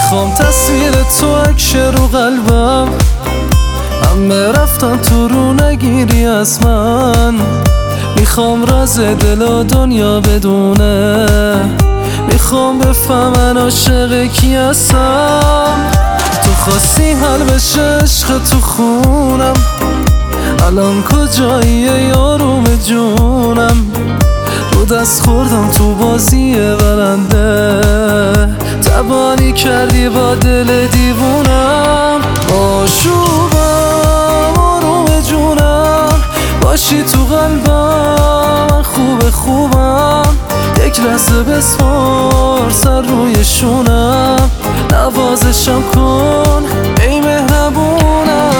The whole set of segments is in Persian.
میخوام تصویر تو عکشه رو قلبم، همه رفتن تو رو نگیری از من. میخوام راز دل و دنیا بدونه، میخوام بفهمن عاشق کی هستم. تو خواستی حل بشه عشق تو خونم، الان کجایی یاروم جونم؟ رو دست خوردم تو بازی برنده، تبانی کردی با دل دیوونم. آشوبم آروم جونم، باشی تو قلبم، خوبم. یک لحظه بسپار سر روی شونم، نوازشم کن ای مهربونم.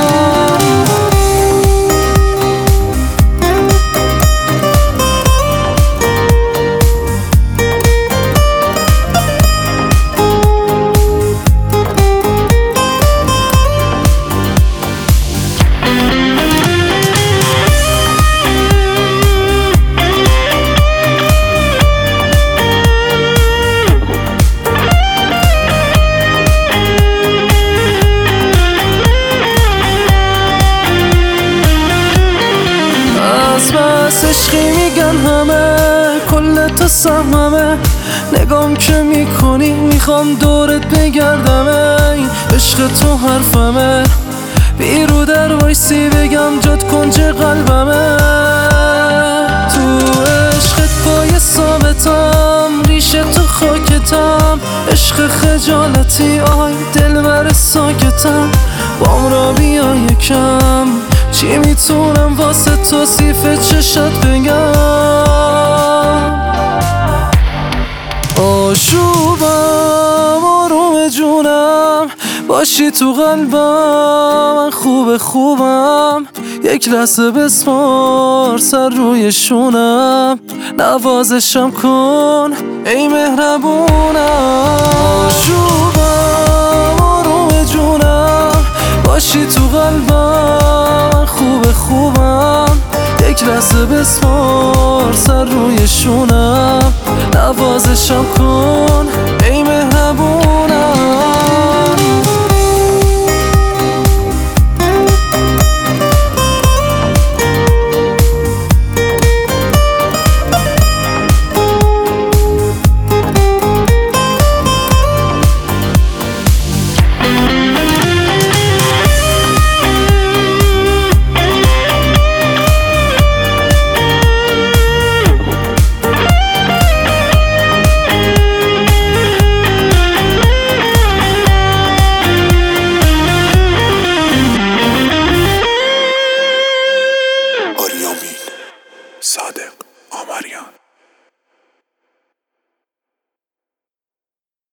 بس عشقی میگن همه، کل تو سهممه. نگام که میکنی میخوام دورت بگردم، ای عشق تو حرفمه. بیرو در وایسی بگم جات کنج قلبمه. تو عشقت پای ثابتم، ریشه تو خاکتم. عشق خجالتی آی دلبر ساکتم، بام را بیا یکم. چی میتونم واسه توصیف چشات بگم؟ آشوبم آروم جونم، باشی تو قلبم، خوبم. یک لحظه بسپار سر روی شونم، نوازشم کن ای مهربونم. آشوبم آروم جونم، باشی تو قلبم، خوبم. یک لحظه بسپار سر روی شونم، نوازشم کن ای مهربونم. صادق آمریان.